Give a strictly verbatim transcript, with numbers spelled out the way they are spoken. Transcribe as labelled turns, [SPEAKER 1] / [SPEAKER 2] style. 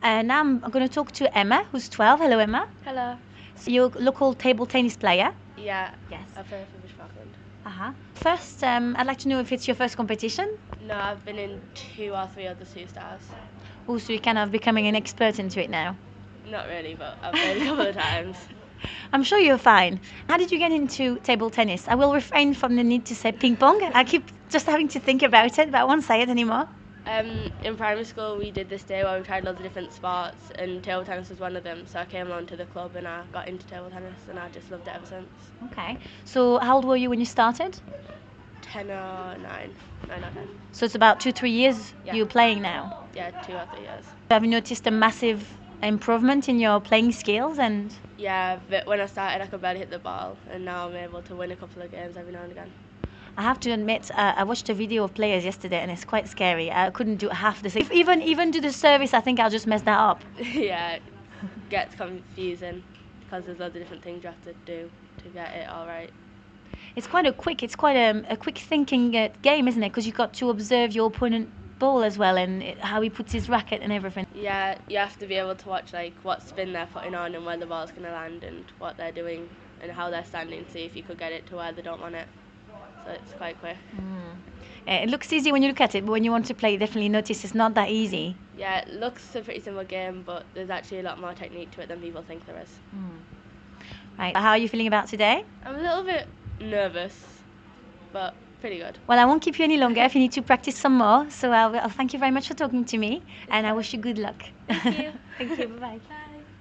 [SPEAKER 1] And now I'm going to talk to Emma, who's twelve. Hello, Emma.
[SPEAKER 2] Hello.
[SPEAKER 1] So you're a local table tennis player.
[SPEAKER 2] Yeah.
[SPEAKER 1] Yes.
[SPEAKER 2] I play for Bush Falkland.
[SPEAKER 1] Uh-huh. First, um, I'd like to know if it's your first competition.
[SPEAKER 2] No, I've been in two or three other two stars.
[SPEAKER 1] Oh, so you're kind of becoming an expert into it now.
[SPEAKER 2] Not really, but I've played a couple of times.
[SPEAKER 1] I'm sure you're fine. How did you get into table tennis? I will refrain from the need to say ping pong. I keep just having to think about it, but I won't say it anymore.
[SPEAKER 2] Um, in primary school, we did this day where we tried loads of different sports, and table tennis was one of them. So I came along to the club and I got into table tennis, and I just loved it ever since.
[SPEAKER 1] Okay. So how old were you when you started?
[SPEAKER 2] Ten or nine, nine or ten.
[SPEAKER 1] So it's about two, three years
[SPEAKER 2] Yeah.
[SPEAKER 1] you're playing now.
[SPEAKER 2] Yeah, two or three years.
[SPEAKER 1] Have you noticed a massive improvement in your playing skills? And
[SPEAKER 2] Yeah, but when I started, I could barely hit the ball, and now I'm able to win a couple of games every now and again.
[SPEAKER 1] I have to admit, uh, I watched a video of players yesterday, and it's quite scary. I couldn't do half the same. Even even do the service, I think I'll just mess that up.
[SPEAKER 2] Yeah, it gets confusing because there's loads of different things you have to do to get it all right.
[SPEAKER 1] It's quite a quick, it's quite a, a quick thinking uh, game, isn't it? Because you've got to observe your opponent ball as well, and it, how he puts his racket and everything.
[SPEAKER 2] Yeah, you have to be able to watch like what spin they're putting on and where the ball's going to land and what they're doing and how they're standing, see if you could get it to where they don't want it. So it's quite quick.
[SPEAKER 1] Uh, It looks easy when you look at it, but when you want to play, you definitely notice it's not that easy.
[SPEAKER 2] Yeah, it looks a pretty simple game, but there's actually a lot more technique to it than people think there is.
[SPEAKER 1] Right. How are you feeling about today?
[SPEAKER 2] I'm a little bit nervous, but pretty good.
[SPEAKER 1] Well, I won't keep you any longer if you need to practice some more. So I'll, I'll thank you very much for talking to me, and I wish you good luck.
[SPEAKER 2] Thank you.
[SPEAKER 1] Thank you. Bye-bye.
[SPEAKER 2] Bye.